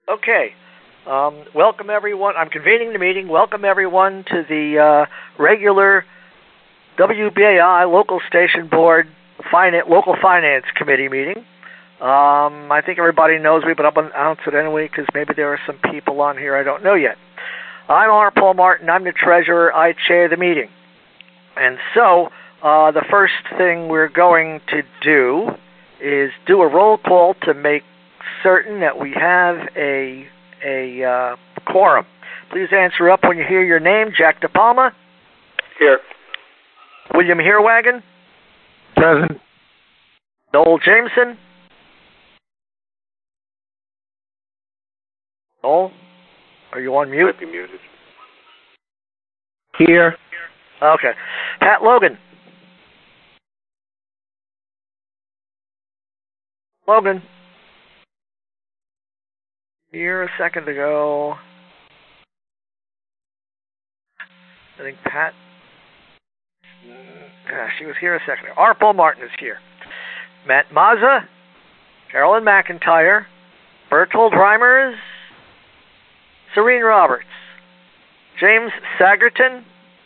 Okay. Welcome, everyone. I'm convening the meeting. Welcome, everyone, to the regular WBAI Local Station Board Local Finance Committee meeting. I think everybody knows me, but I'll announce it anyway because maybe there are some people on here I don't know yet. I'm R. Paul Martin. I'm the treasurer. I chair the meeting. And so the first thing we're going to do is do a roll call to make certain that we have a quorum. Please answer up when you hear your name. Jack DePalma. Here. William Heerwagen. Present. Noel Jameson. Noel, are you on mute? Might be muted. Here. Okay. Pat Logan. Logan. Here a second ago. I think Pat. She was here a second ago. R. Paul Martin is here. Matt Mazza. Carolyn McIntyre. Bertold Reimers. Serene Roberts. James Sagerton.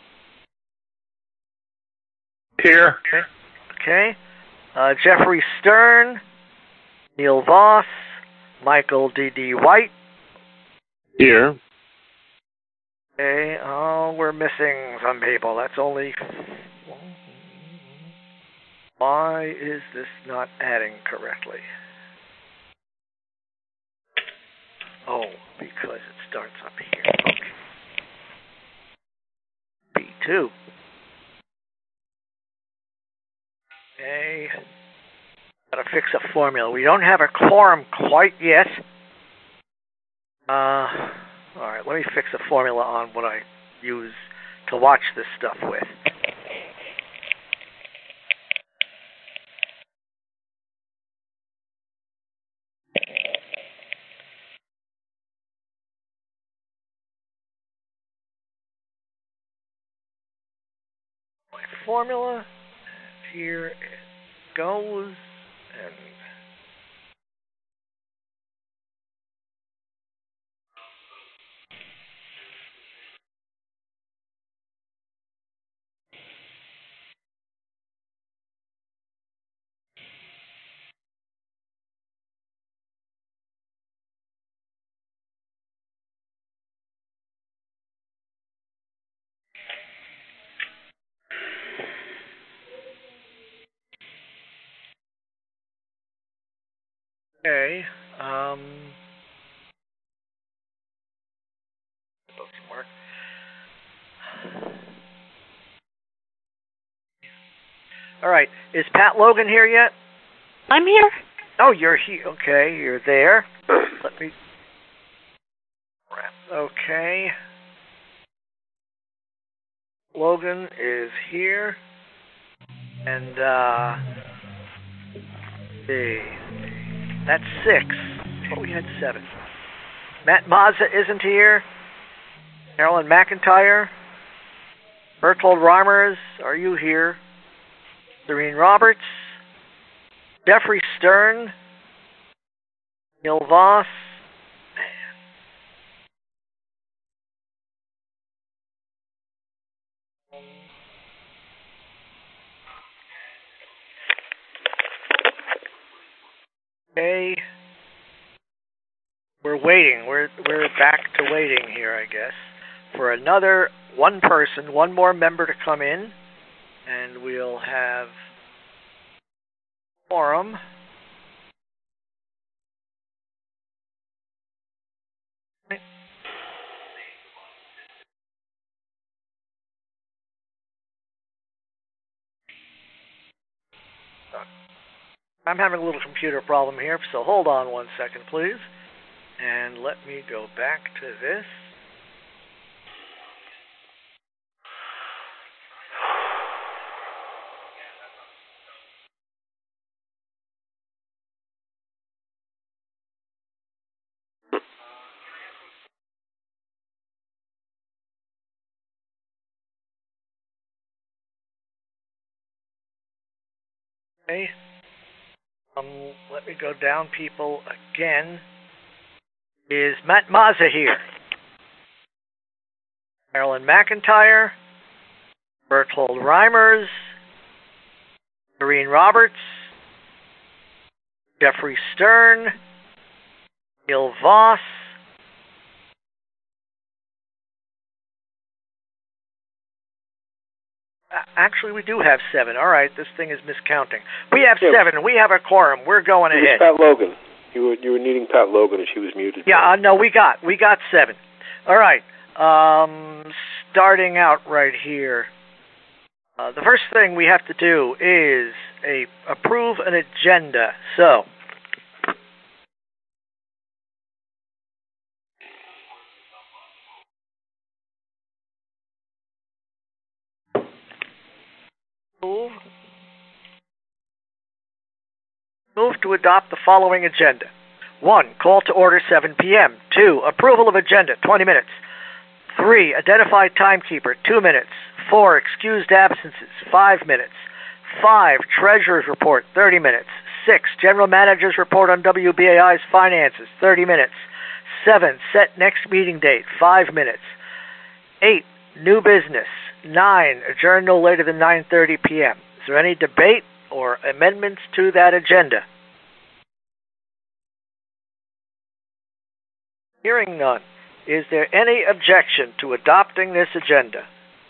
Here. Okay. Jeffrey Stern. Neil Voss. Michael D.D. White. Here. Okay. Oh, we're missing some people. That's only... Why is this not adding correctly? Oh, because it starts up here. Okay. B2. Okay. Gotta fix a formula. We don't have a quorum quite yet. Alright, let me fix a formula on what I use to watch this stuff with. My formula, here it goes, and okay, that doesn't work. Alright, is Pat Logan here yet? I'm here. Oh, you're here. Okay, you're there. Let me... Okay. Logan is here. And, that's 6. Oh, we had 7. Matt Mazza isn't here. Carolyn McIntyre. Bertold Reimers, are you here? Serene Roberts. Jeffrey Stern. Neil Voss. Okay. We're waiting. We're back to waiting here, I guess, for another one person, one more member to come in, and we'll have quorum. I'm having a little computer problem here, so hold on one second, please. And let me go back to this. Okay. Let me go down people again. Is Matt Mazza here? Carolyn McIntyre, Berthold Reimers, Doreen Roberts, Jeffrey Stern, Gil Voss, actually, we do have 7. All right, this thing is miscounting. We have 7. We have a quorum. We're going ahead. Pat Logan. You were needing Pat Logan, and she was muted. Yeah, no, we got 7. All right. Starting out right here. The first thing we have to do is approve an agenda. So, move to adopt the following agenda. 1, call to order 7 p.m. 2, approval of agenda, 20 minutes. 3, identified timekeeper, 2 minutes. 4, excused absences, 5 minutes. 5, treasurer's report, 30 minutes. 6, general manager's report on WBAI's finances, 30 minutes. 7, set next meeting date, 5 minutes. 8, new business. 9, adjourn no later than 9:30 p.m. Is there any debate or amendments to that agenda? Hearing none. Is there any objection to adopting this agenda?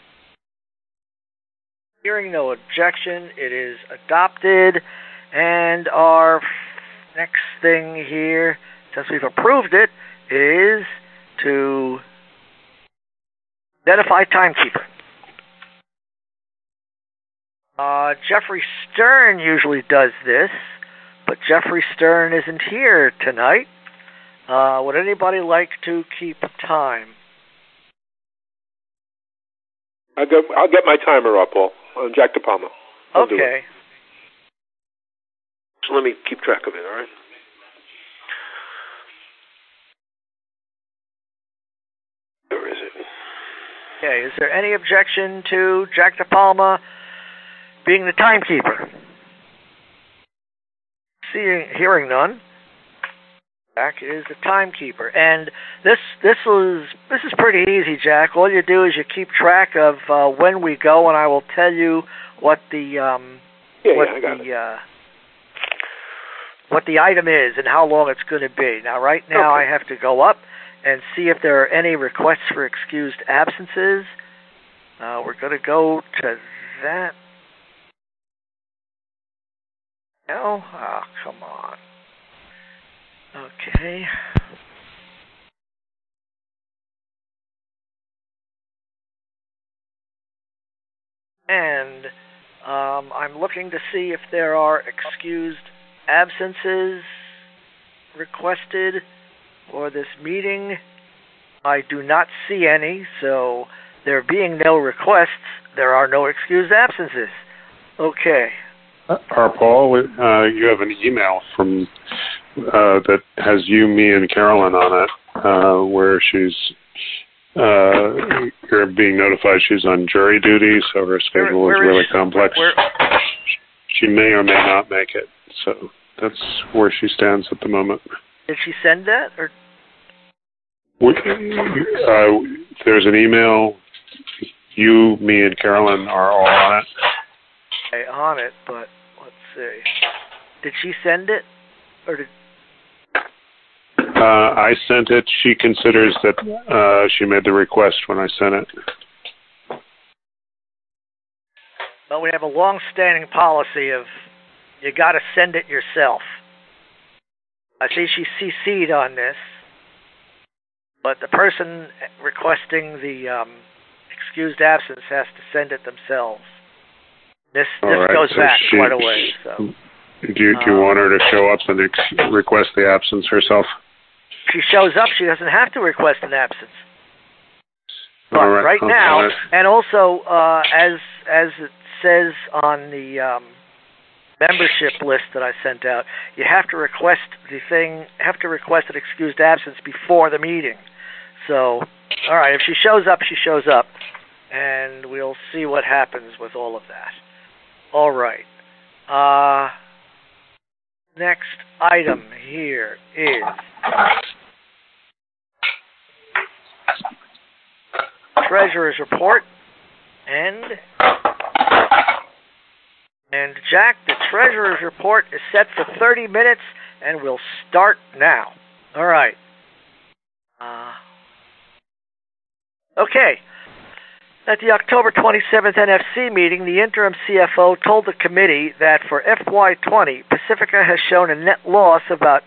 Hearing no objection, it is adopted. And our next thing here, since we've approved it, is to identify timekeeper. Jeffrey Stern usually does this, but Jeffrey Stern isn't here tonight. Would anybody like to keep time? I'll get my timer up, Paul. Jack DePalma. Okay. So let me keep track of it, all right? Where is it? Okay, is there any objection to Jack DePalma being the timekeeper? Hearing none. Jack is the timekeeper, and this is pretty easy, Jack. All you do is you keep track of when we go, and I will tell you what the what the item is and how long it's going to be. Now, right now, I have to go up and see if there are any requests for excused absences. We're going to go to that. No? Oh, come on. Okay. And I'm looking to see if there are excused absences requested for this meeting. I do not see any, so there being no requests, there are no excused absences. Okay. Paul, you have an email from that has you, me, and Carolyn on it, where you're being notified she's on jury duty, so her schedule is really complex. She may or may not make it, so that's where she stands at the moment. Did she send that, or? There's an email. You, me, and Carolyn are all on it. Okay, on it, but let's see. Did she send it, or did? I sent it. She considers that she made the request when I sent it. Well, we have a long-standing policy of you got to send it yourself. I see she CC'd on this, but the person requesting the excused absence has to send it themselves. This goes back quite a ways. So. Do you want her to show up and request the absence herself? If she shows up, she doesn't have to request an absence. But right now, and also as it says on the membership list that I sent out, you have to request an excused absence before the meeting. So, all right, if she shows up, she shows up, and we'll see what happens with all of that. All right. Next item here is Treasurer's Report. And Jack, the Treasurer's Report is set for 30 minutes, and we'll start now. All right. Okay. At the October 27th NFC meeting, the interim CFO told the committee that for FY20, Pacifica has shown a net loss of about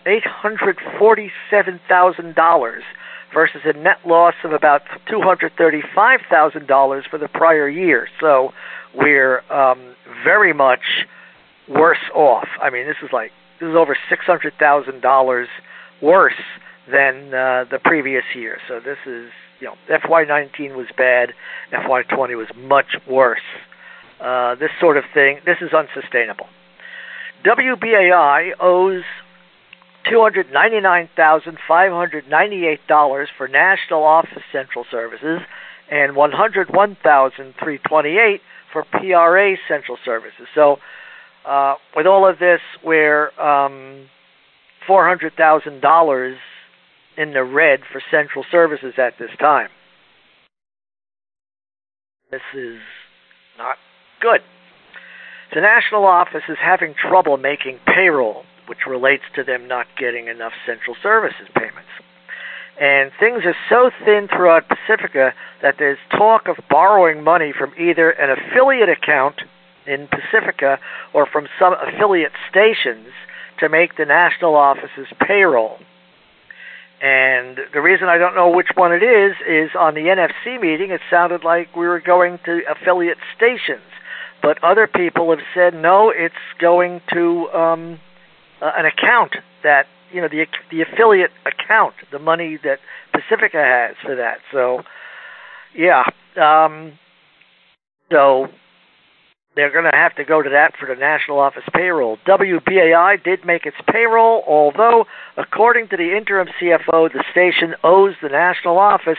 $847,000 versus a net loss of about $235,000 for the prior year. So we're very much worse off. I mean, this is over $600,000 worse than the previous year. So this is, FY19 was bad, FY20 was much worse. This sort of thing, this is unsustainable. WBAI owes $299,598 for National Office Central Services and $101,328 for PRA Central Services. So with all of this, we're $400,000 in the red for Central Services at this time. This is not good. The national office is having trouble making payroll, which relates to them not getting enough Central Services payments. And things are so thin throughout Pacifica that there's talk of borrowing money from either an affiliate account in Pacifica or from some affiliate stations to make the national office's payroll. And the reason I don't know which one it is on the NFC meeting, it sounded like we were going to affiliate stations. But other people have said, no, it's going to an account that, the affiliate account, the money that Pacifica has for that. So, yeah. So they're going to have to go to that for the national office payroll. WBAI did make its payroll, although, according to the interim CFO, the station owes the national office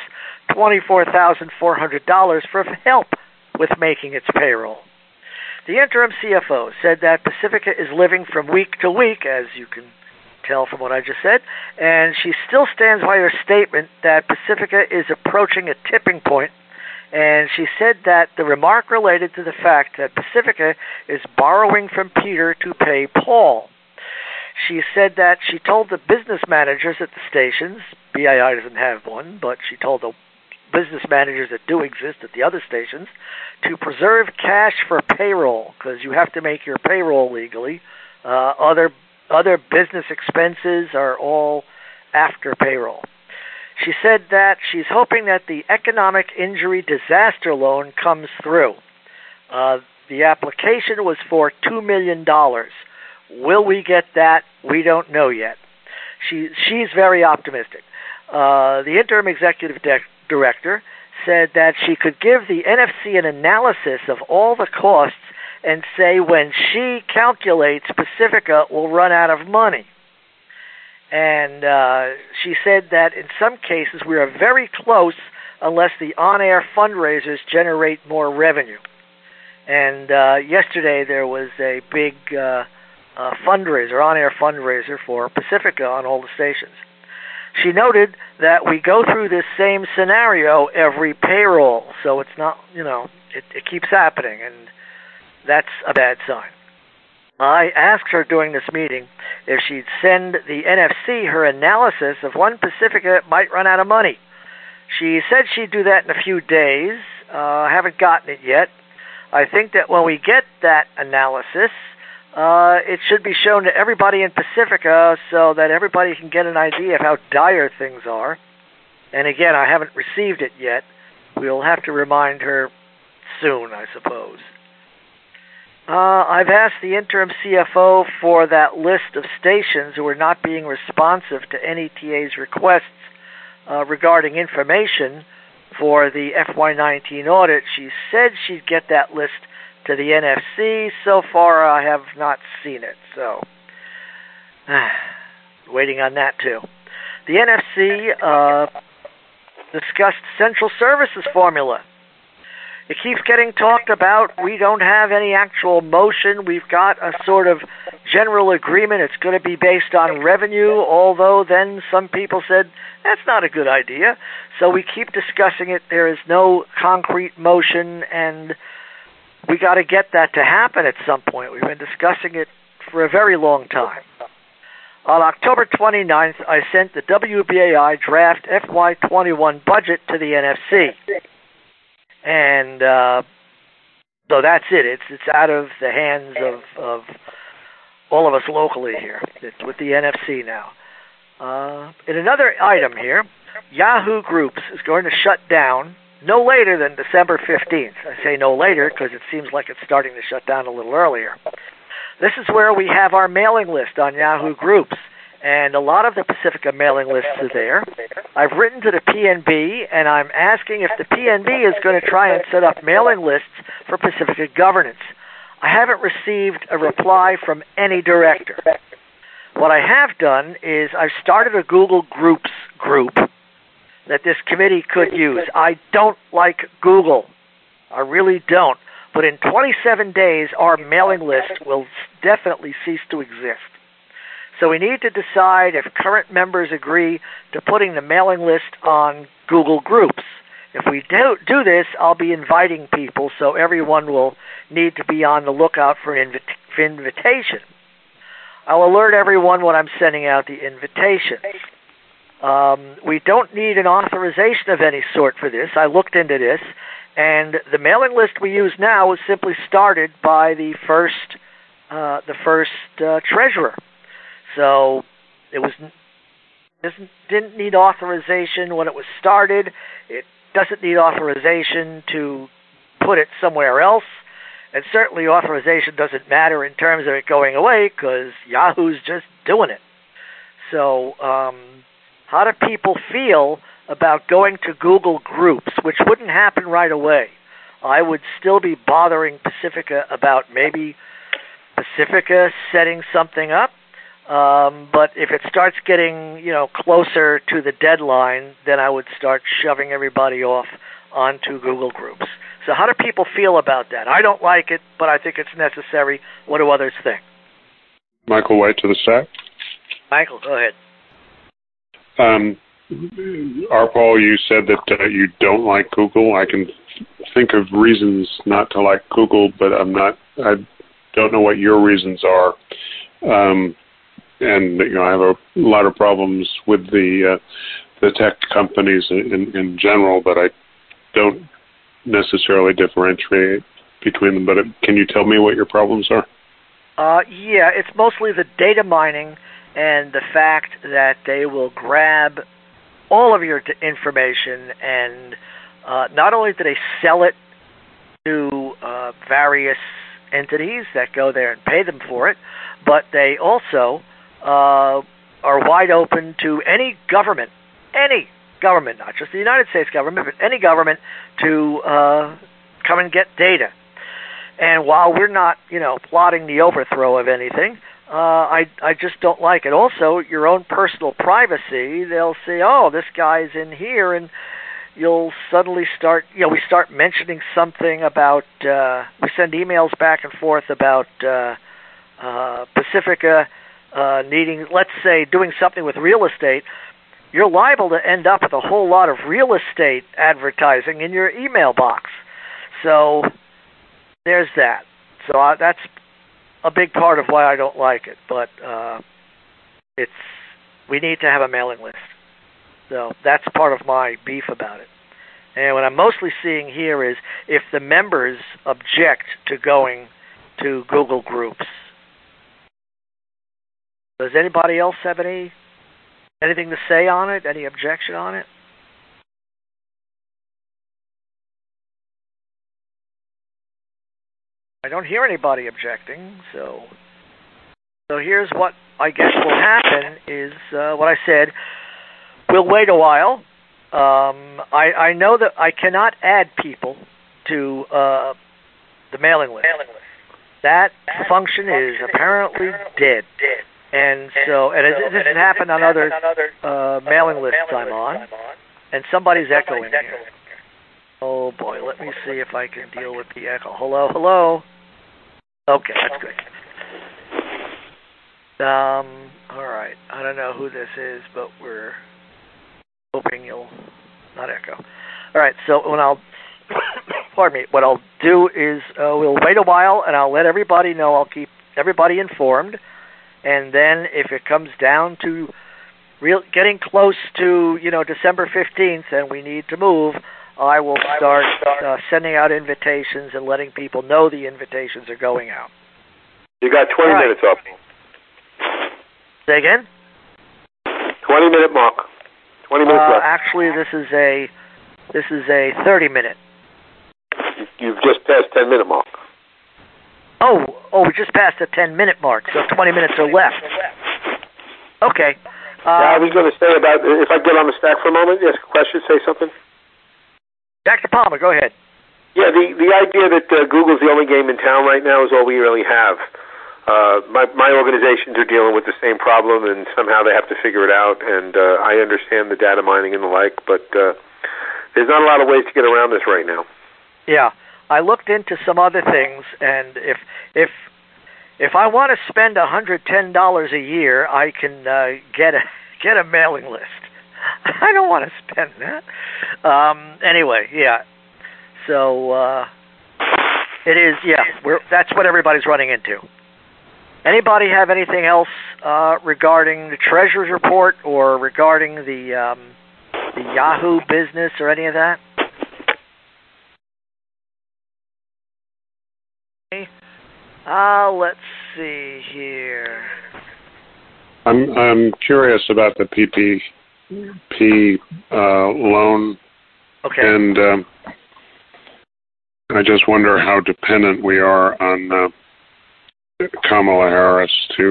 $24,400 for help with making its payroll. The interim CFO said that Pacifica is living from week to week, as you can tell from what I just said, and she still stands by her statement that Pacifica is approaching a tipping point. And she said that the remark related to the fact that Pacifica is borrowing from Peter to pay Paul. She said that she told the business managers at the stations, BII doesn't have one, but she told the business managers that do exist at the other stations, to preserve cash for payroll, because you have to make your payroll legally. Other business expenses are all after payroll. She said that she's hoping that the economic injury disaster loan comes through. The application was for $2 million. Will we get that? We don't know yet. She's very optimistic. The interim executive director said that she could give the NFC an analysis of all the costs and say when she calculates Pacifica will run out of money. And she said that in some cases we are very close unless the on-air fundraisers generate more revenue. And yesterday there was a big fundraiser, on-air fundraiser for Pacifica on all the stations. She noted that we go through this same scenario every payroll, so it's not, it keeps happening, and that's a bad sign. I asked her during this meeting if she'd send the NFC her analysis of when Pacifica might run out of money. She said she'd do that in a few days. I haven't gotten it yet. I think that when we get that analysis, it should be shown to everybody in Pacifica so that everybody can get an idea of how dire things are. And again, I haven't received it yet. We'll have to remind her soon, I suppose. I've asked the interim CFO for that list of stations who are not being responsive to NETA's requests regarding information for the FY19 audit. She said she'd get that list to the NFC. So far, I have not seen it, so waiting on that too. The NFC discussed Central Services formula. It keeps getting talked about. We don't have any actual motion. We've got a sort of general agreement. It's going to be based on revenue, although then some people said, that's not a good idea. So we keep discussing it. There is no concrete motion, and we got to get that to happen at some point. We've been discussing it for a very long time. On October 29th, I sent the WBAI draft FY21 budget to the NFC. And so that's it. It's out of the hands of all of us locally here. It's with the NFC now. In another item here, Yahoo Groups is going to shut down no later than December 15th. I say no later because it seems like it's starting to shut down a little earlier. This is where we have our mailing list on Yahoo Groups, and a lot of the Pacifica mailing lists are there. I've written to the PNB, and I'm asking if the PNB is going to try and set up mailing lists for Pacifica governance. I haven't received a reply from any director. What I have done is I've started a Google Groups group that this committee could use. I don't like Google. I really don't. But in 27 days, our mailing list will definitely cease to exist. So we need to decide if current members agree to putting the mailing list on Google Groups. If we do this, I'll be inviting people, so everyone will need to be on the lookout for an invitation. I'll alert everyone when I'm sending out the invitations. We don't need an authorization of any sort for this. I looked into this, and the mailing list we use now was simply started by the first treasurer. So it didn't need authorization when it was started. It doesn't need authorization to put it somewhere else. And certainly authorization doesn't matter in terms of it going away because Yahoo's just doing it. So how do people feel about going to Google Groups, which wouldn't happen right away? I would still be bothering Pacifica about maybe Pacifica setting something up. But if it starts getting, closer to the deadline, then I would start shoving everybody off onto Google Groups. So how do people feel about that? I don't like it, but I think it's necessary. What do others think? Michael White to the stack. Michael, go ahead. Paul, you said that you don't like Google. I can think of reasons not to like Google, but I don't know what your reasons are. And I have a lot of problems with the tech companies in general, but I don't necessarily differentiate between them. But can you tell me what your problems are? Yeah, it's mostly the data mining and the fact that they will grab all of your information, and not only do they sell it to various entities that go there and pay them for it, but they also are wide open to any government, not just the United States government, but any government to come and get data. And while we're not, plotting the overthrow of anything, I just don't like it. Also, your own personal privacy, they'll say, oh, this guy's in here, and you'll suddenly start, we start mentioning something about, we send emails back and forth about Pacifica needing, let's say, doing something with real estate. You're liable to end up with a whole lot of real estate advertising in your email box. So there's that. So that's a big part of why I don't like it. But we need to have a mailing list. So that's part of my beef about it. And what I'm mostly seeing here is if the members object to going to Google Groups. Does anybody else have anything to say on it? Any objection on it? I don't hear anybody objecting, so here's what I guess will happen is what I said. We'll wait a while. I know that I cannot add people to the mailing list. That function is apparently dead. And so, this has happened on other mailing lists I'm on, and somebody's echoing here. Oh boy, let me see if I can deal with the echo. Hello, hello. Okay, that's good. All right. I don't know who this is, but we're hoping you'll not echo. All right. So pardon me. What I'll do is we'll wait a while, and I'll let everybody know. I'll keep everybody informed, and then if it comes down to getting close to December 15th, and we need to move, I will start sending out invitations and letting people know the invitations are going out. You got 20 minutes up. Say again? 20-minute mark. 20 minutes left. Actually, this is a 30-minute. You've just passed 10-minute mark. Oh, we just passed the 10-minute mark, so 20 minutes are left. Okay. I was going to say about, if I get on the stack for a moment, ask a question, say something. Dr. Palmer, go ahead. Yeah, the idea that Google's the only game in town right now is all we really have. My organizations are dealing with the same problem, and somehow they have to figure it out, and I understand the data mining and the like, but there's not a lot of ways to get around this right now. Yeah, I looked into some other things, and if I want to spend $110 a year, I can get a mailing list. I don't want to spend that. Anyway, yeah. So it is. Yeah, that's what everybody's running into. Anybody have anything else regarding the Treasurer's report or regarding the Yahoo business or any of that? Let's see here. I'm curious about the PPP loan. Okay. And I just wonder how dependent we are on Kamala Harris,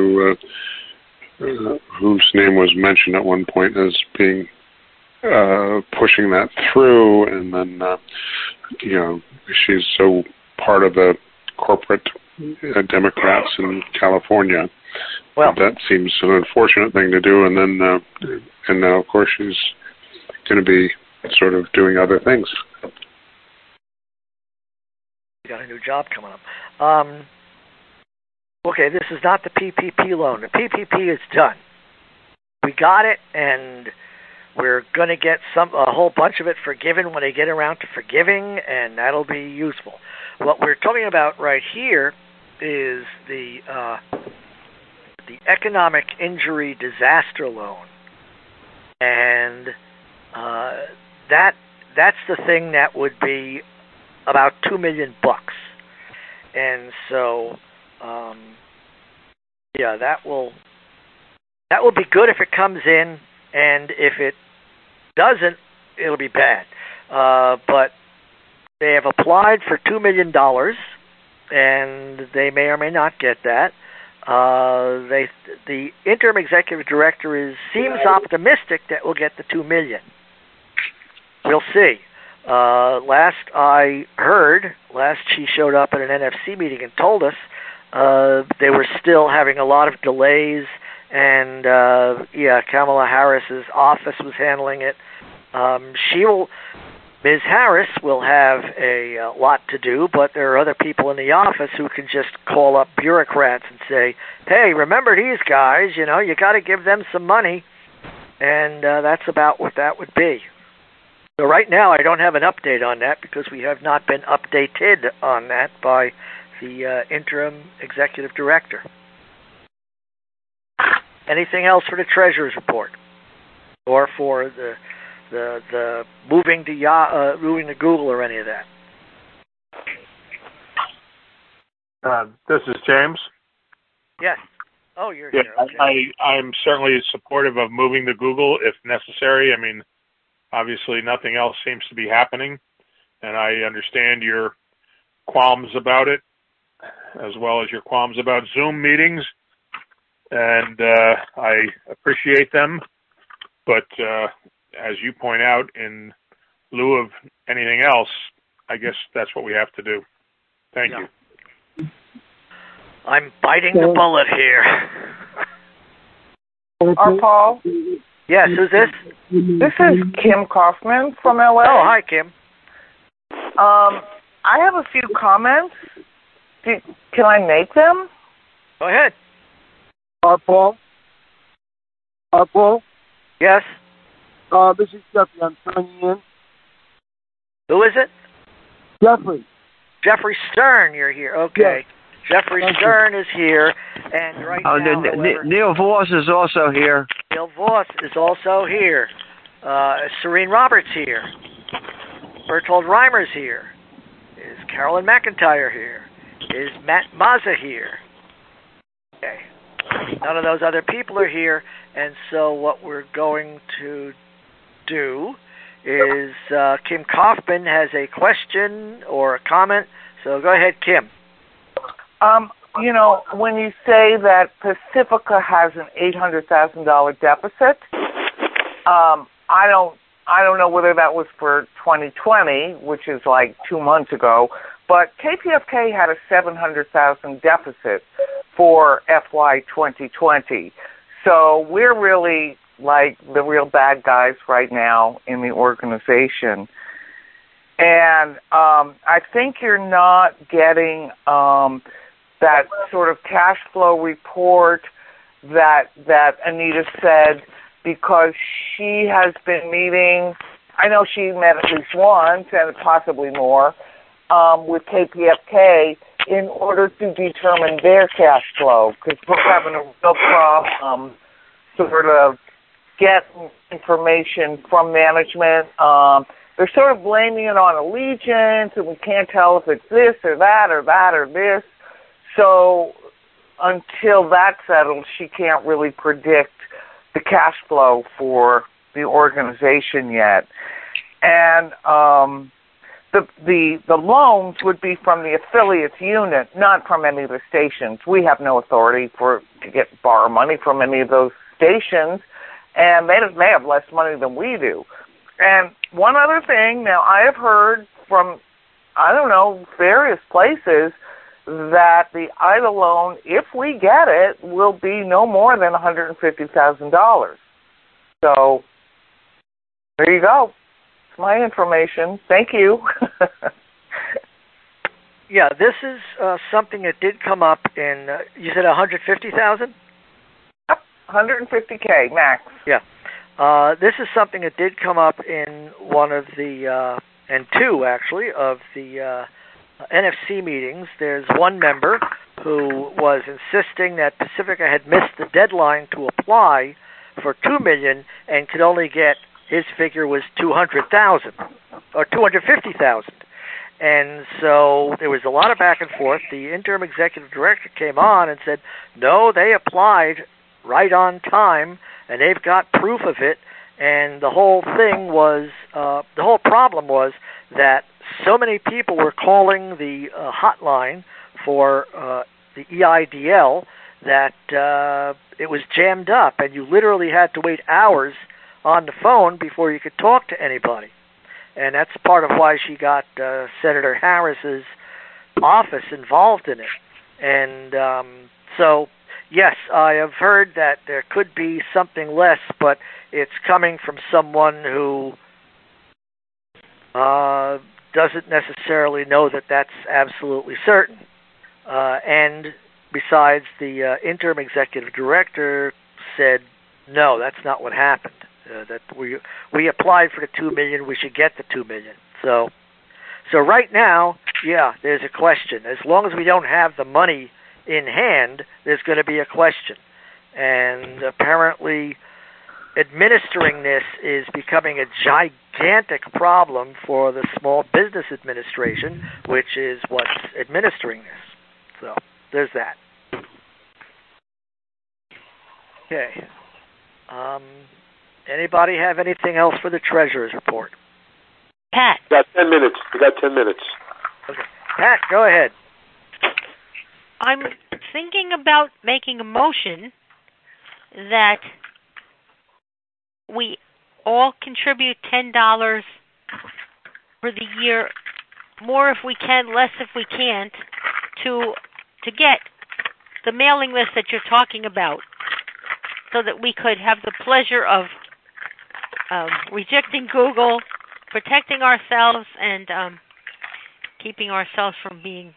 whose name was mentioned at one point as being pushing that through, and then she's so part of the corporate Democrats in California. Well, that seems an unfortunate thing to do, and then and now of course she's going to be sort of doing other things. You got a new job coming up. Okay, this is not the PPP loan. The PPP is done. We got it, and we're going to get a whole bunch of it forgiven when they get around to forgiving, and that'll be useful. What we're talking about right here is the economic injury disaster loan, and that's the thing that would be about $2 million, and so that will be good if it comes in, and if it doesn't, it'll be bad. But they have applied for $2 million, and they may or may not get that. The interim executive director seems optimistic that we'll get the $2 million. We'll see. Last she showed up at an NFC meeting and told us they were still having a lot of delays, and Kamala Harris's office was handling it. Ms. Harris will have a lot to do, but there are other people in the office who can just call up bureaucrats and say, hey, remember these guys, you got to give them some money, and that's about what that would be. So right now I don't have an update on that because we have not been updated on that by the interim executive director. Anything else for the Treasurer's report or for the moving to Google or any of that? This is James. Yes. Oh, you're here. Okay. I'm certainly supportive of moving to Google if necessary. I mean, obviously nothing else seems to be happening, and I understand your qualms about it, as well as your qualms about Zoom meetings, and I appreciate them, but as you point out, in lieu of anything else, I guess that's what we have to do. Thank you. I'm biting the bullet here. Paul? Yes, who's this? This is Kim Kaufman from LA. Oh, hi, Kim. I have a few comments. Can I make them? Go ahead. Paul? Paul? Yes? This is Jeffrey. I'm turning in. Who is it? Jeffrey. Jeffrey Stern, you're here. Okay. Yes. Jeffrey Stern is here, and right now, however, Neil Voss is also here. Neil Voss is also here. Serene Roberts here. Bertold Reimer's here. Is Carolyn McIntyre here? Is Matt Mazza here? Okay. None of those other people are here, and so what we're going to do is Kim Kaufman has a question or a comment. So go ahead, Kim. When you say that Pacifica has an $800,000 deficit, I don't know whether that was for 2020, which is like 2 months ago, but KPFK had a $700,000 deficit for FY 2020. So we're really like the real bad guys right now in the organization. And I think you're not getting that sort of cash flow report that Anita said, because she has been meeting, I know she met at least once and possibly more, with KPFK in order to determine their cash flow, because we're having a real problem sort of getting information from management. They're sort of blaming it on Allegiance, and we can't tell if it's this or that or that or this. So until that's settled, she can't really predict the cash flow for the organization yet. And the loans would be from the affiliates unit, not from any of the stations. We have no authority to borrow money from any of those stations, and they have less money than we do. And one other thing, now I have heard from, various places that the EIDL loan, if we get it, will be no more than $150,000. So there you go. It's my information. Thank you. Yeah, this is something that did come up in, you said 150,000? Yep, 150K max. Yeah. This is something that did come up in one of the, and two actually, of the NFC meetings. There's one member who was insisting that Pacifica had missed the deadline to apply for $2 million and could only get, his figure was $200,000 or $250,000. And so there was a lot of back and forth. The interim executive director came on and said, no, they applied right on time and they've got proof of it. And the whole thing was, the whole problem was that so many people were calling the hotline for the EIDL that it was jammed up, and you literally had to wait hours on the phone before you could talk to anybody. And that's part of why she got Senator Harris's office involved in it. And so, yes, I have heard that there could be something less, but it's coming from someone who doesn't necessarily know that that's absolutely certain. And besides, the interim executive director said, no, that's not what happened. That we applied for the $2 million, we should get the $2 million. So right now, yeah, there's a question. As long as we don't have the money in hand, there's going to be a question. And apparently, administering this is becoming a gigantic problem for the Small Business Administration, which is what's administering this. So there's that. Okay. Anybody have anything else for the Treasurer's report? Pat. We got 10 minutes. Okay. Pat, go ahead. I'm thinking about making a motion that we all contribute $10 for the year, more if we can, less if we can't, to get the mailing list that you're talking about, so that we could have the pleasure of rejecting Google, protecting ourselves, and keeping ourselves from being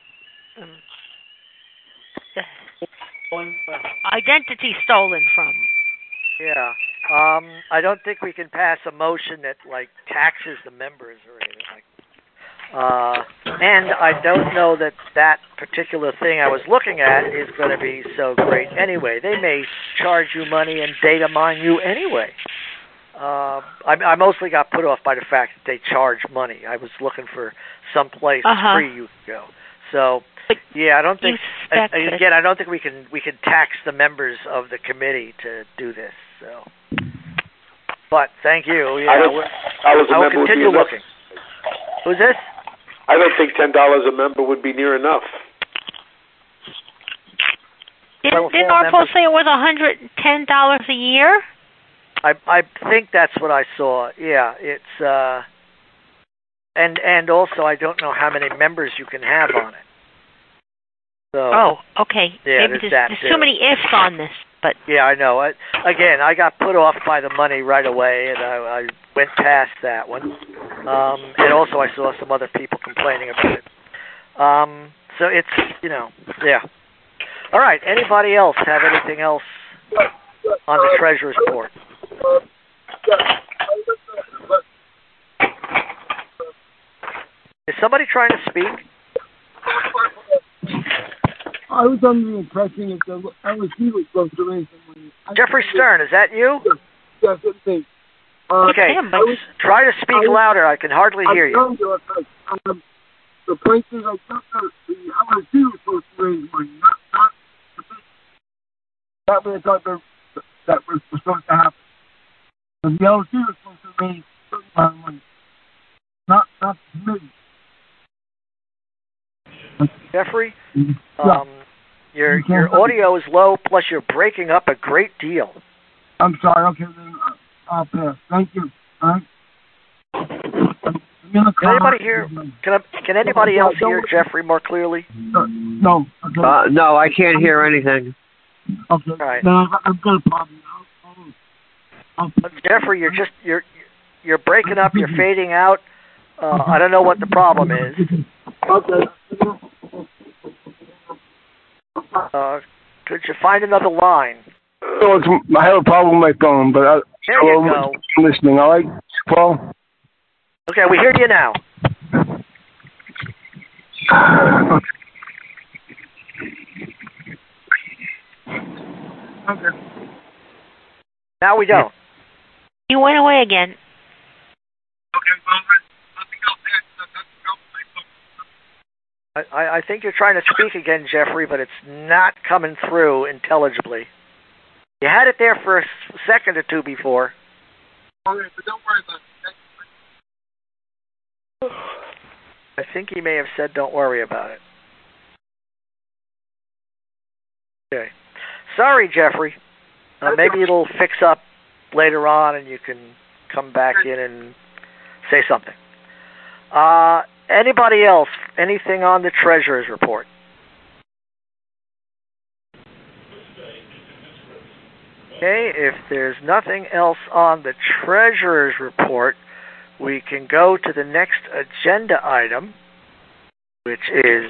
identity stolen from. Yeah. I don't think we can pass a motion that like taxes the members or anything like that. And I don't know that that particular thing I was looking at is going to be so great anyway. They may charge you money and data mine you anyway. I mostly got put off by the fact that they charge money. I was looking for some place free you could go. So, yeah, I don't think. Again, I don't think we can tax the members of the committee to do this. So, but thank you. Yeah, I will continue looking. Who's this? I don't think $10 a member would be near enough. Didn't our poll say it was $110 a year? I think that's what I saw. Yeah, it's and also I don't know how many members you can have on it. So, okay. Yeah, maybe there's too many ifs on this, but yeah, I know. Again, I got put off by the money right away, and I went past that one. And also I saw some other people complaining about it. So it's yeah. All right. Anybody else have anything else on the treasurer's report? Is somebody trying to speak? I was under the impression that the LSU was supposed to raise some money. Jeffrey Stern, is that you? Yes, it's me. Okay, try to speak louder. I can hardly hear you. The point is, I thought the LSU was supposed to raise money, not that was thought that was supposed to happen. So the LSU was supposed to raise a certain amount of money, not the committee. Jeffrey, your audio is low, plus you're breaking up a great deal. I'm sorry. Okay, then I'll pass. Thank you. All right. Can anybody hear? Can anybody else hear Jeffrey more clearly? No. Okay. No, I can't hear anything. Okay. All right. No, I've got a problem. Jeffrey, you're breaking up. You're fading out. I don't know what the problem is. Okay. Could you find another line? No, I have a problem with my phone, but there you go. I'm listening. All right, Paul? Okay, we hear you now. Okay. Now we don't. You went away again. I think you're trying to speak again, Jeffrey, but it's not coming through intelligibly. You had it there for a second or two before. Okay, but don't worry about it. I think he may have said don't worry about it. Okay. Sorry, Jeffrey. Maybe it'll fix up later on and you can come back in and say something. Anybody else? Anything on the treasurer's report? Okay, if there's nothing else on the treasurer's report, we can go to the next agenda item, which is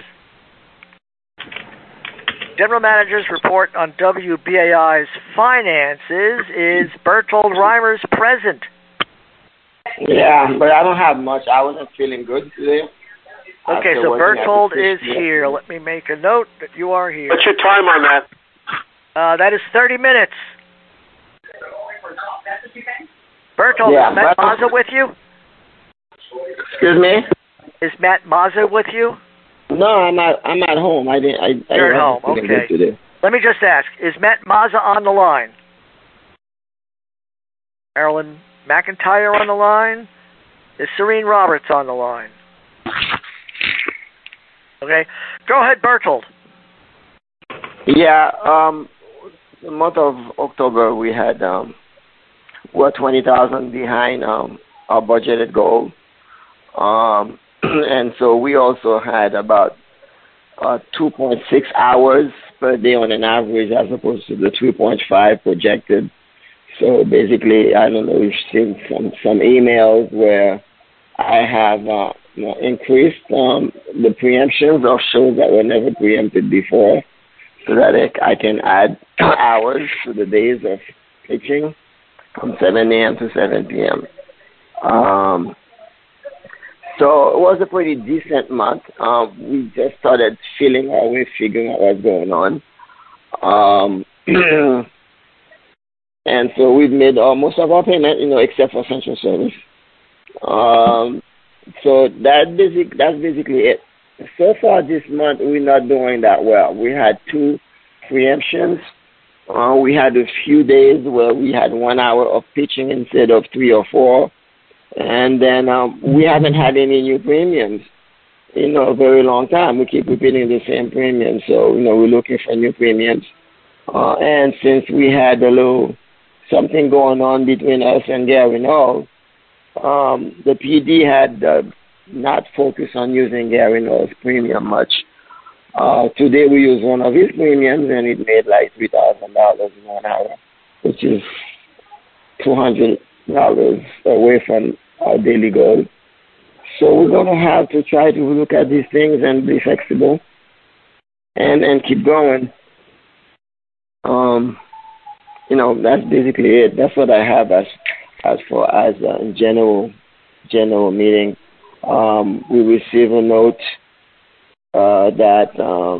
General Manager's report on WBAI's finances. Is Bertold Reimers present? Yeah, but I don't have much. I wasn't feeling good today. Okay, so Bertold is here. Let me make a note that you are here. What's your time on that? That is 30 minutes. Bertold, is Matt Mazza with you? Excuse me? Is Matt Mazza with you? No, I'm at home. You're at home, okay. Today. Let me just ask, is Matt Mazza on the line? Marilyn McIntyre on the line? Is Serene Roberts on the line? Okay. Go ahead, Bertold. Yeah, the month of October we had we're $20,000 behind our budgeted goal. And so we also had about 2.6 hours per day on an average as opposed to the 3.5 projected. So basically, I don't know if you've seen some emails where I have increased the preemptions of shows that were never preempted before, so that I can add hours to the days of pitching from 7 a.m. to 7 p.m. So it was a pretty decent month. We just started feeling our way, figuring out what's going on. And so we've made most of our payment, except for Central Service. So that's basically it. So far this month, we're not doing that well. We had 2 preemptions. We had a few days where we had 1 hour of pitching instead of 3 or 4. And then we haven't had any new premiums in a very long time. We keep repeating the same premiums. So, we're looking for new premiums. And since we had a little something going on between us and Gary Null, the PD had not focused on using Gary Null's premium much. Today we used one of his premiums, and it made like $3,000 in 1 hour, which is $200 away from our daily goal. So we're going to have to try to look at these things and be flexible and keep going. That's basically it. That's what I have as a general meeting. We receive a note that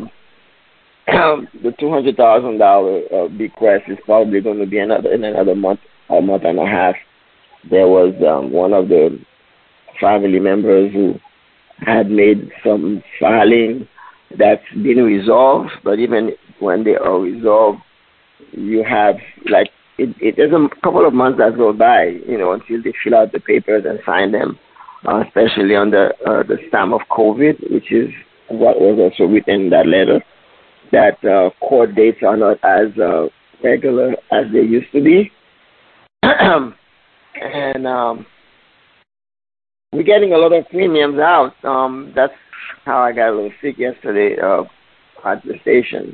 the $200,000 bequest is probably going to be in another month, a month and a half. There was one of the family members who had made some filing that's been resolved, but even when they are resolved, you have there's a couple of months that go by, until they fill out the papers and sign them, especially on the stamp of COVID, which is what was also written in that letter, that court dates are not as regular as they used to be. And we're getting a lot of premiums out. That's how I got a little sick yesterday at the station.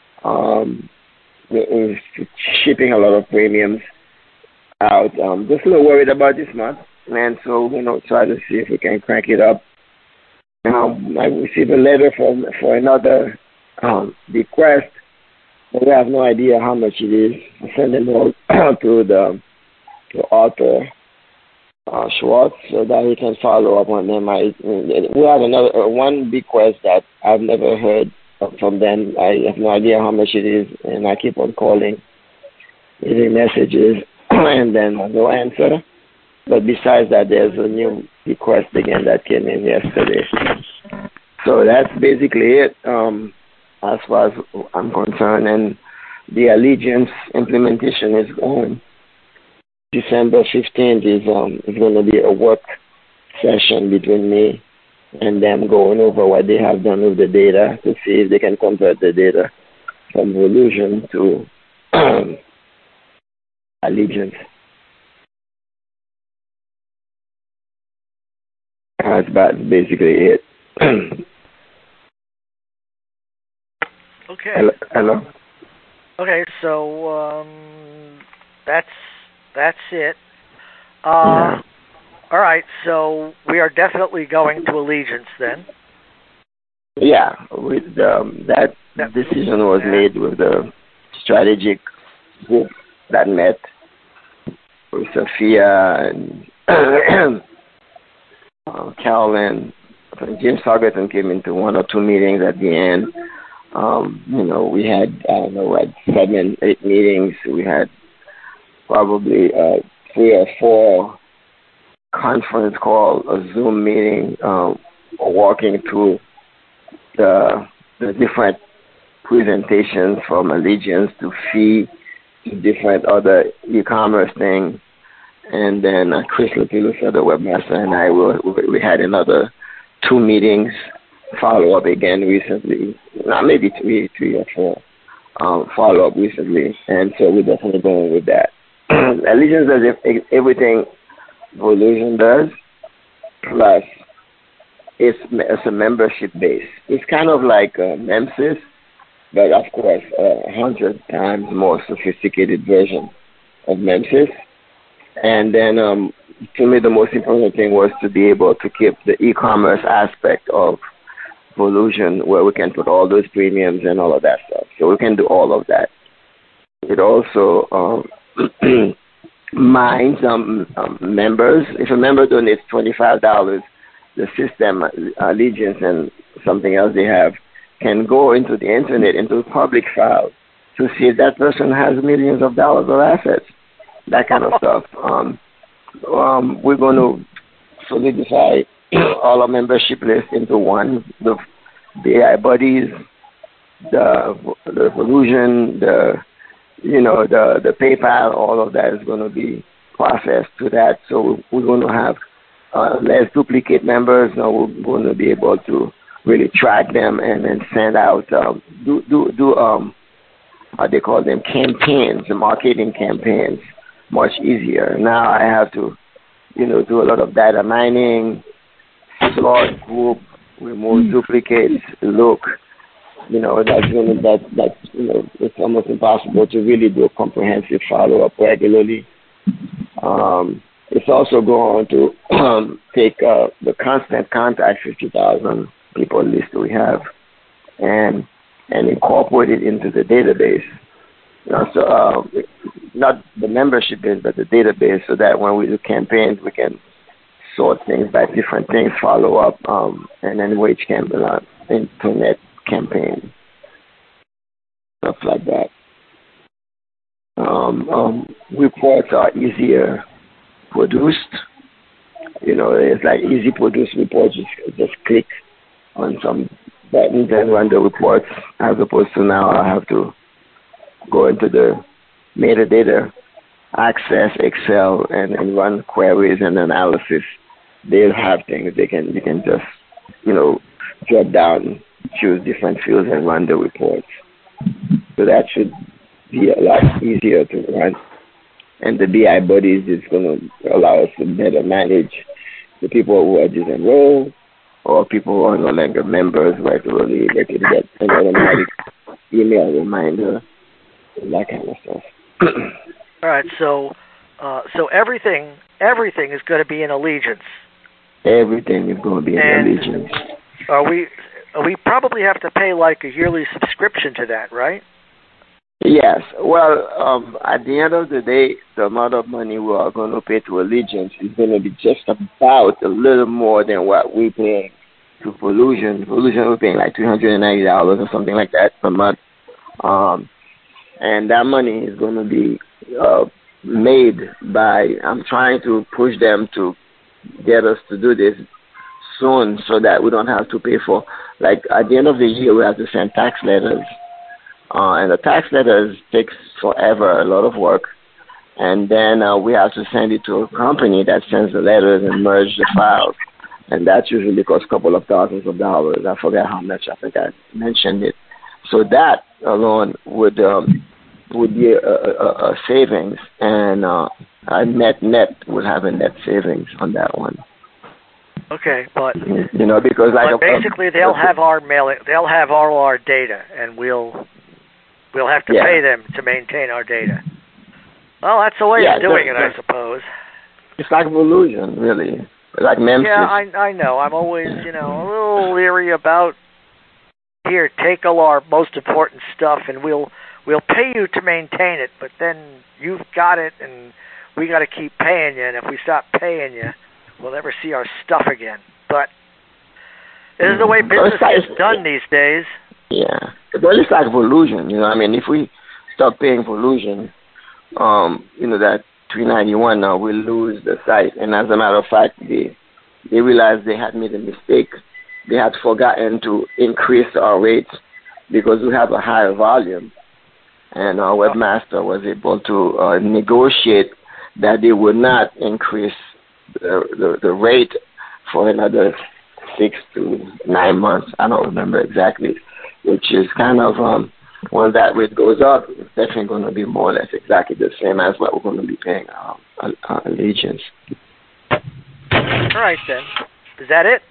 We're shipping a lot of premiums out. Just a little worried about this month, and so we're going to try to see if we can crank it up. I received a letter for another bequest, but we have no idea how much it is. I send them all to Arthur Schwartz so that he can follow up on them. We have another one bequest that I've never heard from them. I have no idea how much it is, and I keep on calling, leaving messages, and then no answer. But besides that, there's a new request again that came in yesterday. So that's basically it as far as I'm concerned. And the Allegiance implementation is going. December 15th is going to be a work session between me and them, going over what they have done with the data to see if they can convert the data from Volusion to Allegiance. That's basically it. Okay. Hello? Okay, so that's it. Yeah. All right, so we are definitely going to Allegiance then. Yeah, with that decision was made with the strategic group that met with Sophia and Carolyn. James Hargerton came into 1 or 2 meetings at the end. We had, 7, 8 meetings. We had probably 3 or 4 conference call, a Zoom meeting, walking through the different presentations from Allegiance to Fee to different other e-commerce things. And then Chris Lapilus, the webmaster, and I, we had another 2 meetings, follow up again recently, maybe 3 or 4 follow up recently. And so we're definitely going with that. Allegiance does everything Volusion does, plus it's a membership base. It's kind of like Memphis, but of course 100 times more sophisticated version of Memphis. And then to me, the most important thing was to be able to keep the e-commerce aspect of Volusion, where we can put all those premiums and all of that stuff. So we can do all of that. It also mines members. If a member donates $25, the system, Allegiance and something else they have, can go into the internet, into the public file, to see if that person has millions of dollars of assets, that kind of stuff. We're going to solidify all our membership list into one. The AI buddies, the Volusion, the PayPal, all of that is going to be processed to that. So we're going to have less duplicate members. Now we're going to be able to really track them and then send out, how they call them, campaigns, marketing campaigns, much easier. Now I have to, do a lot of data mining, sort group, remove duplicates, look. It's almost impossible to really do a comprehensive follow-up regularly. It's also going to take the constant contact 50,000 people list we have and incorporate it into the database. Not the membership base, but the database, so that when we do campaigns, we can sort things by different things, follow up, and then wage campaign, internet campaign, stuff like that. Reports are easier produced. It's like easy produce reports. Just click on some buttons and run the reports, as opposed to now I have to go into the metadata, access Excel, and run queries and analysis. They'll have things. You can just, drop down, choose different fields, and run the reports. So that should be a lot easier to run. And the BI buddies is going to allow us to better manage the people who are disenrolled or people who are no longer members regularly. They can get an automatic email reminder and that kind of stuff. All right, so everything is going to be in Allegiance. Everything is going to be in Allegiance. We probably have to pay like a yearly subscription to that, right? Yes. Well, at the end of the day, the amount of money we are going to pay to Allegiance is going to be just about a little more than what we pay to Volusion. Volusion, we're paying like $390 or something like that per month. And that money is going to be made by, I'm trying to push them to get us to do this soon so that we don't have to pay for, like at the end of the year, we have to send tax letters. And the tax letters takes forever, a lot of work. And then we have to send it to a company that sends the letters and merge the files. And that usually costs a couple of thousands of dollars. I forget how much. I think I mentioned it. So that alone would be a savings, and a net would have a net savings on that one. Okay, but because like basically they'll have our mailing, they'll have all our data, and we'll have to pay them to maintain our data. Well, that's the way of doing it, I suppose. It's like Volusion, really, like Memphis. Yeah, I know. I'm always, a little leery about. Here, take all our most important stuff, and we'll pay you to maintain it. But then you've got it, and we got to keep paying you. And if we stop paying you, we'll never see our stuff again. But this is the way business is done these days. Yeah, but it's like Volusion. if we stop paying Volusion, that $391 now, we'll lose the site. And as a matter of fact, they realized they had made a mistake. They had forgotten to increase our rates because we have a higher volume. And our webmaster was able to negotiate that they would not increase the rate for another 6 to 9 months. I don't remember exactly, which is kind of, when that rate goes up, it's definitely going to be more or less exactly the same as what we're going to be paying Allegiance. All right, then. Is that it?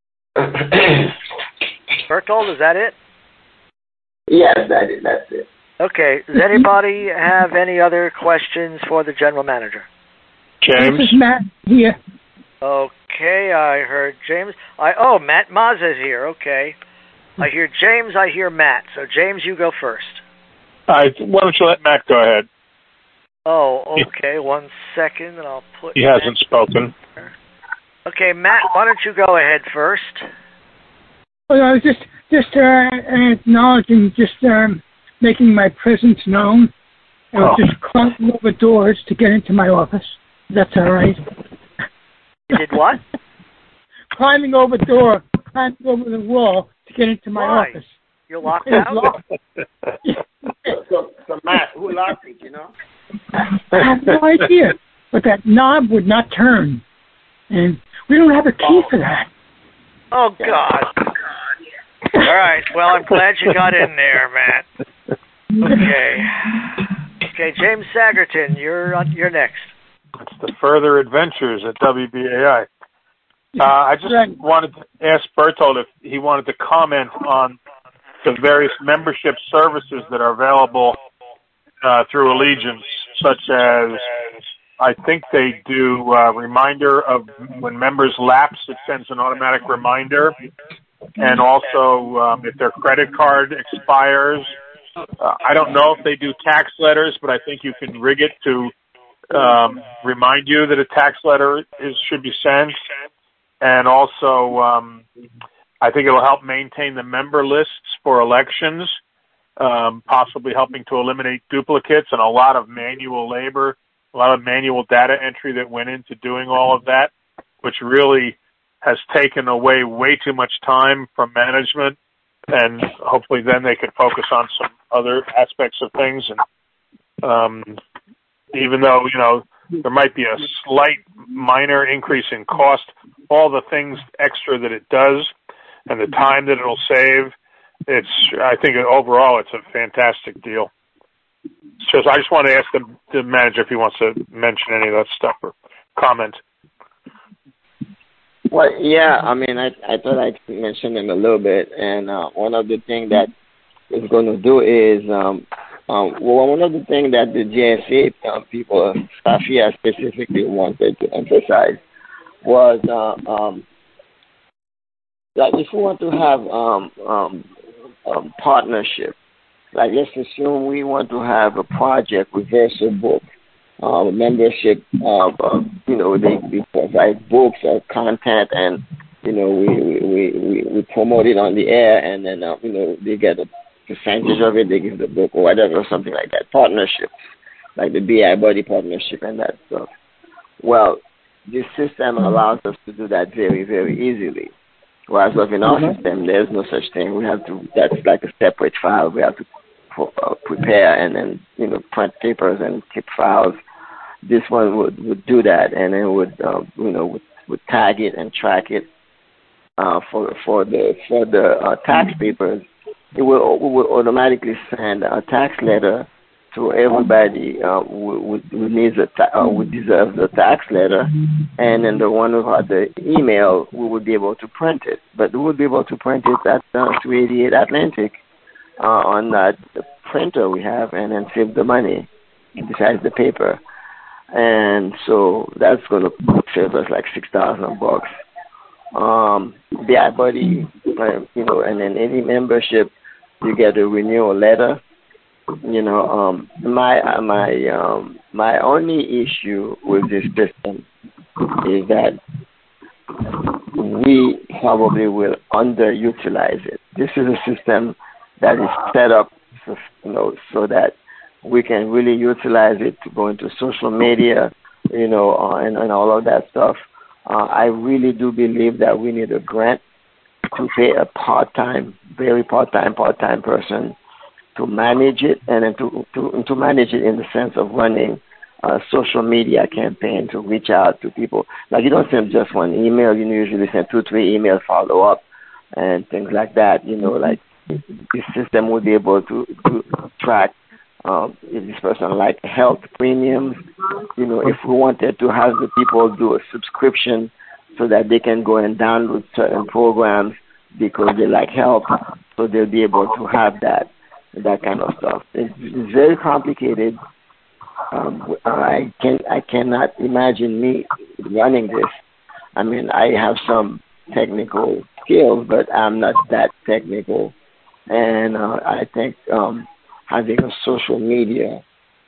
Bertold, is that it? Yes, that's it. Okay. Does anybody have any other questions for the general manager? James? This is Matt here. Okay, I heard James. Matt Mazza is here. Okay. I hear James, I hear Matt. So, James, you go first. Why don't you let Matt go ahead? Oh, okay. 1 second, and I'll put... He hasn't spoken. Okay, Matt, why don't you go ahead first? Well, I was just acknowledging, making my presence known. I was just climbing over doors to get into my office. That's all right. You did what? climbing over the wall to get into my office. You're locked out? So Matt, who locked it, I have no idea. But that knob would not turn. And we don't have a key for that. Oh, God. All right. Well, I'm glad you got in there, Matt. Okay, James Sagerton, you're next. It's the further adventures at WBAI. I just wanted to ask Bertold if he wanted to comment on the various membership services that are available through Allegiance, such as I think they do reminder of when members lapse, it sends an automatic reminder, and also if their credit card expires. I don't know if they do tax letters, but I think you can rig it to remind you that a tax letter should be sent. And also, I think it'll help maintain the member lists for elections, possibly helping to eliminate duplicates and a lot of manual labor, a lot of manual data entry that went into doing all of that, which really has taken away way too much time from management. And hopefully then they can focus on some other aspects of things. And even though, there might be a slight minor increase in cost, all the things extra that it does and the time that it'll save, I think overall it's a fantastic deal. So I just want to ask the manager if he wants to mention any of that stuff or comment. Well, yeah, I mean, I thought I'd mention them a little bit, and one of the things that it's going to do is, one of the things that the GSA people, staff here specifically wanted to emphasize was that if we want to have partnership, like let's assume we want to have a project with VersaBook, membership, they provide books or content, and we promote it on the air, and then they get a percentage of it, they give the book or whatever, or something like that. Partnerships, like the BI Buddy partnership and that stuff. Well, this system allows us to do that very, very easily. Whereas in our system, there's no such thing. That's like a separate file. We have to prepare and then, print papers and keep files. This one would do that, and then would tag it and track it for the tax papers. It will automatically send a tax letter to everybody who deserves the tax letter, and then the one who had the email, we would be able to print it. But we would be able to print it at 388 Atlantic on that printer we have, and then save the money besides the paper. And so that's going to save us like $6,000. BI Buddy, and then any membership, you get a renewal letter. My only issue with this system is that we probably will underutilize it. This is a system that is set up, so that we can really utilize it to go into social media, and all of that stuff. I really do believe that we need a grant to pay a very part-time person to manage it, and then to manage it in the sense of running a social media campaign to reach out to people. Like, you don't send just one email, you usually send 2-3 email follow-up and things like that. Like this system would be able to track if this person like health premiums, if we wanted to have the people do a subscription so that they can go and download certain programs because they like health, so they'll be able to have that. that kind of stuff. It's very complicated. I cannot imagine me running this. I mean, I have some technical skills, but I'm not that technical. And I think having a social media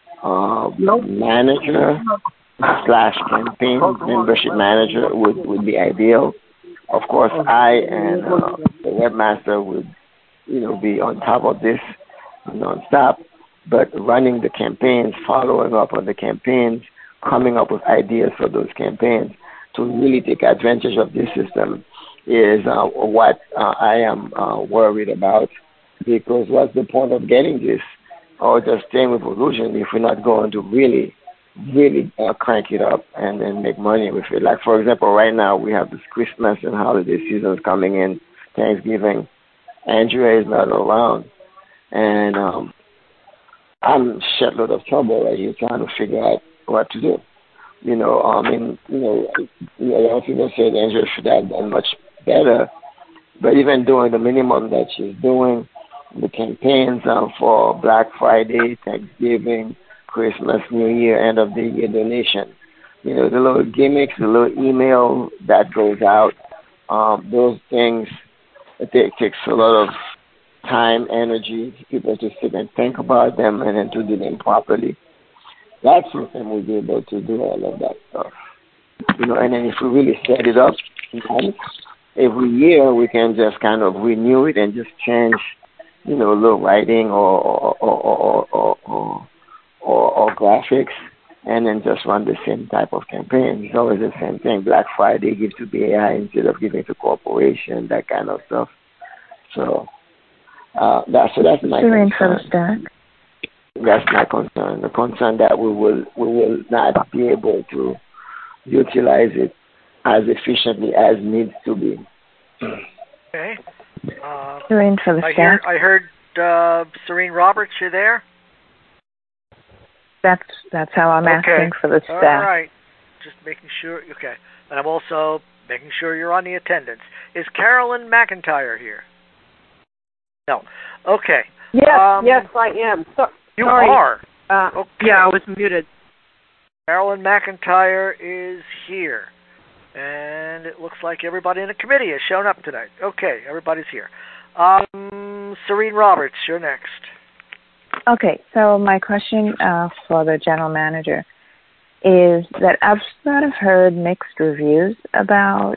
manager / campaign membership manager would be ideal. Of course, I and the webmaster would, be on top of this nonstop. But running the campaigns, following up on the campaigns, coming up with ideas for those campaigns to really take advantage of this system is what I am worried about. Because what's the point of getting this or just staying with Volusion if we're not going to really crank it up and then make money with it? Like, for example, right now we have this Christmas and holiday seasons coming in, Thanksgiving. Andrea is not around. And I'm shitload of trouble right here trying to figure out what to do. A lot of people say that Andrea should have done much better, but even doing the minimum that she's doing, the campaigns for Black Friday, Thanksgiving, Christmas, New Year, end of the year donation, the little gimmicks, the little email that goes out, those things, it takes a lot of time, energy, people to sit and think about them and then to do them properly. That system will be able to do all of that stuff. And then if we really set it up, every year we can just kind of renew it and just change, a little writing or graphics, and then just run the same type of campaign. It's always the same thing. Black Friday, give to BAI instead of giving to corporation, that kind of stuff. So that's my concern. That's my concern. The concern that we will not be able to utilize it as efficiently as needs to be. Okay. Serene for the staff. I heard Serene Roberts. You there? That's how I'm asking for the staff. All right. Just making sure. Okay. And I'm also making sure you're on the attendance. Is Carolyn McIntyre here? No. Okay. Yes, yes, I am. You sorry. are? Okay. Yeah, I was muted. Carolyn McIntyre is here. And it looks like everybody in the committee has shown up tonight. Okay, everybody's here. Serene Roberts, you're next. Okay, so my question for the general manager is that I've sort of heard mixed reviews about,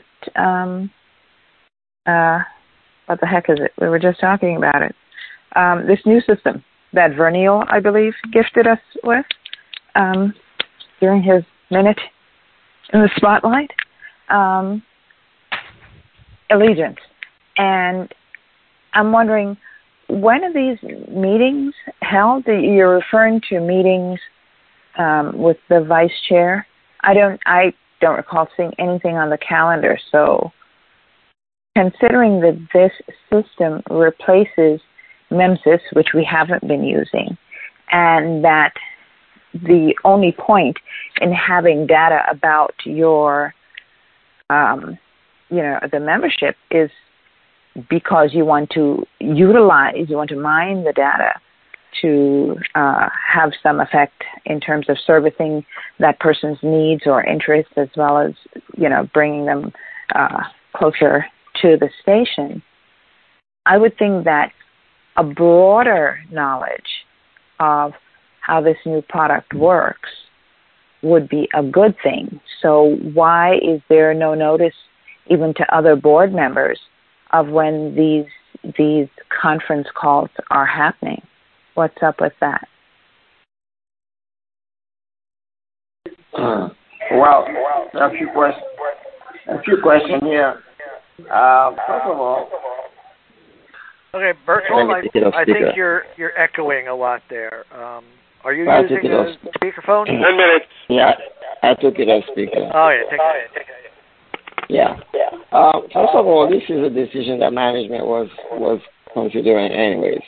what the heck is it? We were just talking about it. This new system that Vernio, I believe, gifted us with during his minute in the spotlight. Allegiance. And I'm wondering, when are these meetings held? You're referring to meetings with the vice chair. I don't recall seeing anything on the calendar. So, considering that this system replaces MEMSIS, which we haven't been using, and that the only point in having data about your, the membership is because you want to mine the data to have some effect in terms of servicing that person's needs or interests, as well as, bringing them closer to the station. I would think that a broader knowledge of how this new product works would be a good thing. So why is there no notice even to other board members of when these conference calls are happening? What's up with that? Well, a few questions here. First of all, okay, Bertrand, I think you're echoing a lot there. Are you using a speakerphone? 10 minutes. Yeah, I took it as speaker. Oh yeah, take it. Yeah. First of all, this is a decision that management was considering, anyways.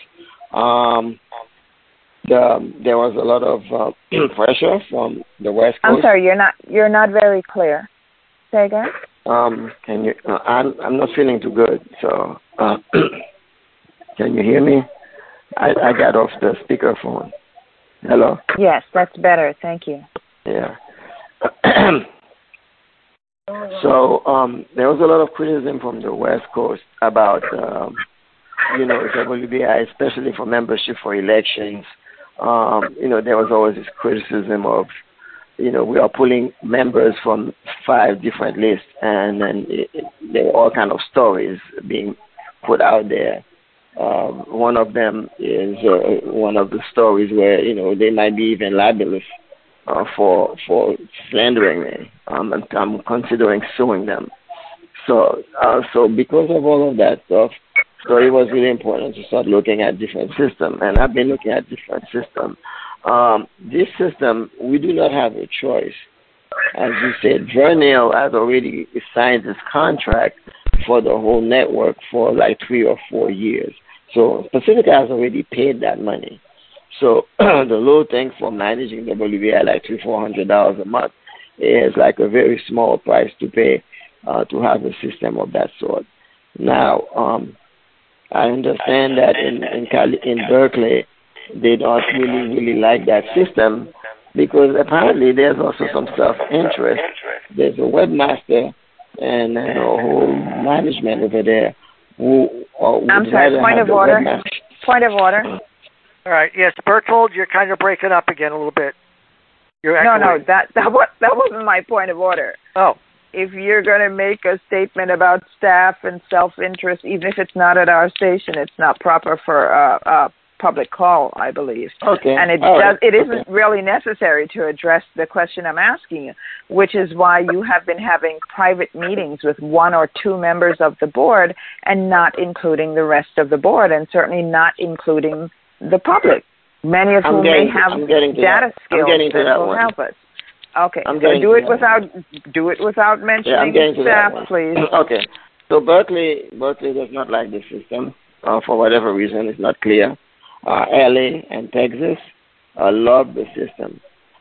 There was a lot of pressure from the West Coast. I'm sorry, you're not very clear. Say again. Can you? I'm not feeling too good, so can you hear me? I got off the speakerphone. Hello? Yes, that's better. Thank you. Yeah. So there was a lot of criticism from the West Coast about, WBI, especially for membership for elections. There was always this criticism of, we are pulling members from 5 different lists, and then there were all kind of stories being put out there. One of them is one of the stories where, they might be even libelous for slandering me. I'm considering suing them. So because of all of that stuff, so it was really important to start looking at different systems, and I've been looking at different systems. This system, we do not have a choice. As you said, Vernell has already signed this contract for the whole network for like 3 or 4 years. So Pacifica has already paid that money. So the low thing for managing WBI, like $300-400 a month, is like a very small price to pay to have a system of that sort. Now, I understand that in Berkeley, they don't really like that system because apparently there's also some self-interest. There's a webmaster and a whole management over there who I'm sorry, point of order. Point of order. All right. Yes, Berthold, you're kind of breaking up again a little bit. No, that wasn't my point of order. Oh. If you're going to make a statement about staff and self-interest, even if it's not at our station, it's not proper for a public call, I believe. Okay. And it isn't really necessary to address the question I'm asking you, which is why you have been having private meetings with 1 or 2 members of the board and not including the rest of the board, and certainly not including the public, many of whom may have data skills that will help us. Okay, so do it without mentioning staff, please. Okay, so Berkeley does not like the system for whatever reason. It's not clear. LA and Texas love the system,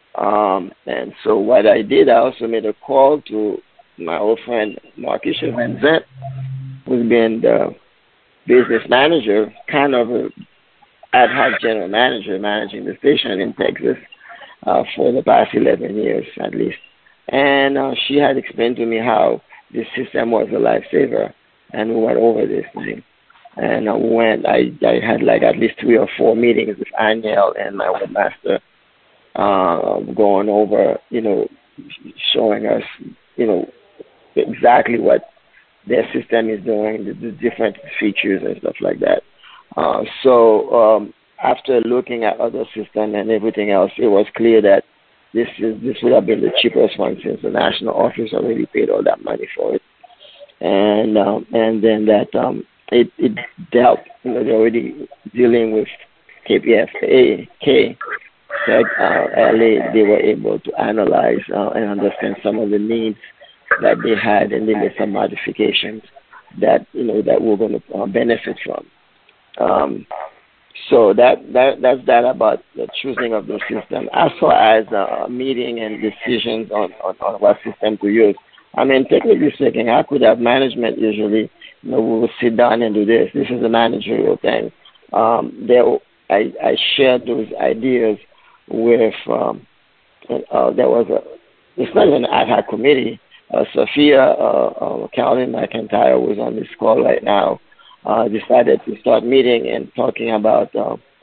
and so what I did, I also made a call to my old friend Marquisha Van Zant, who's been the business manager, kind of a ad hoc general manager managing the station in Texas for the past 11 years at least. And she had explained to me how this system was a lifesaver, and we went over this thing. And I had like at least 3 or 4 meetings with Aniel and my webmaster going over, showing us, exactly what their system is doing, the different features and stuff like that. After looking at other systems and everything else, it was clear that this would have been the cheapest one since the national office already paid all that money for it, and then that it dealt. They're already dealing with KPFA, LA. They were able to analyze and understand some of the needs that they had, and they made some modifications that that we're going to benefit from. So that's that about the choosing of the system. As far as meeting and decisions on what system to use, I mean, technically speaking, I could have management usually, we will sit down and do this. This is a managerial thing. I shared those ideas with, there was it's not an ad hoc committee. Sophia, Carolyn McIntyre was on this call right now. Decided to start meeting and talking about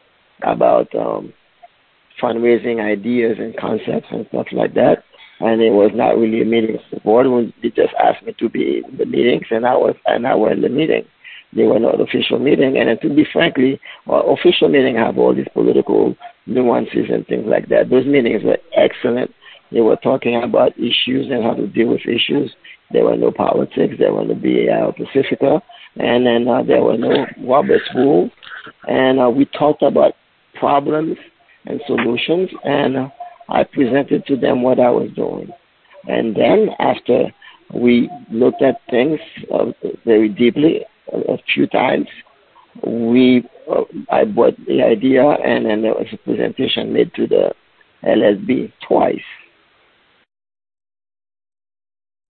fundraising ideas and concepts and stuff like that. And it was not really a meeting of the board. They just asked me to be in the meetings, and I was in the meeting. They were not official meeting, and to be frankly, official meetings have all these political nuances and things like that. Those meetings were excellent. They were talking about issues and how to deal with issues. There were no politics. There were no BAI or Pacifica. And then there were no Robert's rules. And we talked about problems and solutions, and I presented to them what I was doing. And then after we looked at things very deeply a few times, I brought the idea, and then there was a presentation made to the LSB twice.